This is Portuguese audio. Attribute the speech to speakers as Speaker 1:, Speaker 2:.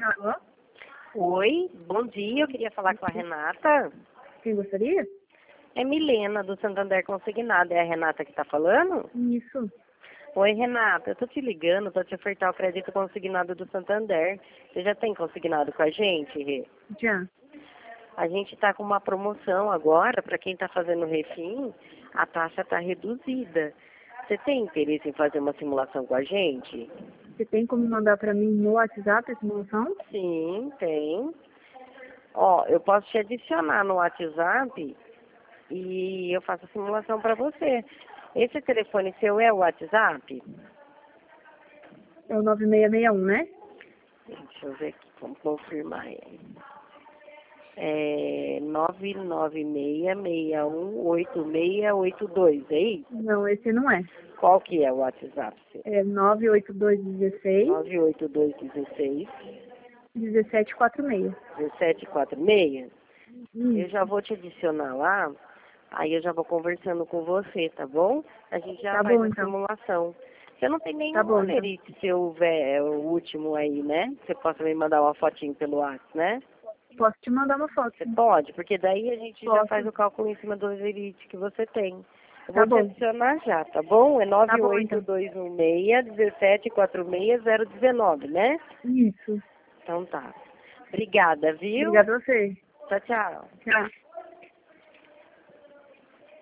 Speaker 1: Alô?
Speaker 2: Oi, bom dia. Eu queria falar com a Renata.
Speaker 1: Quem gostaria?
Speaker 2: É Milena, do Santander Consignado. É a Renata que está falando?
Speaker 1: Isso.
Speaker 2: Oi, Renata. Eu tô te ligando para te ofertar o crédito consignado do Santander. Você já tem consignado com a gente, Rê?
Speaker 1: Já.
Speaker 2: A gente está com uma promoção agora. Para quem está fazendo refim, a taxa está reduzida. Você tem interesse em fazer uma simulação com a gente?
Speaker 1: Você tem como mandar pra mim no WhatsApp a simulação?
Speaker 2: Sim, tem. Ó, eu posso te adicionar no WhatsApp e eu faço a simulação para você. Esse telefone seu é o WhatsApp?
Speaker 1: É o 9661, né?
Speaker 2: Deixa eu ver aqui, vamos confirmar ele. É 996618682, é isso?
Speaker 1: Não, esse não é.
Speaker 2: Qual que é o WhatsApp seu?
Speaker 1: É 98216
Speaker 2: 98216
Speaker 1: 1746.
Speaker 2: 1746? Eu
Speaker 1: Isso.
Speaker 2: já vou te adicionar lá, aí eu já vou conversando com você, tá bom? A gente já
Speaker 1: Tá
Speaker 2: faz
Speaker 1: bom,
Speaker 2: a
Speaker 1: então.
Speaker 2: simulação. Você não tem
Speaker 1: Tá
Speaker 2: nenhum
Speaker 1: bom, então.
Speaker 2: Olerite, se houver o último aí, né? Você possa me mandar uma fotinho pelo WhatsApp, né?
Speaker 1: Posso te mandar uma foto?
Speaker 2: Você pode, porque daí a gente já
Speaker 1: Posso.
Speaker 2: faz o cálculo em cima do Olerite que você tem. Eu
Speaker 1: Tá
Speaker 2: vou te
Speaker 1: bom.
Speaker 2: adicionar já, tá bom? É
Speaker 1: Tá bom, então.
Speaker 2: 98216 1746 019, né?
Speaker 1: Isso.
Speaker 2: Então tá. Obrigada, viu?
Speaker 1: Obrigada a você.
Speaker 2: Tchau, tchau.
Speaker 1: Tchau.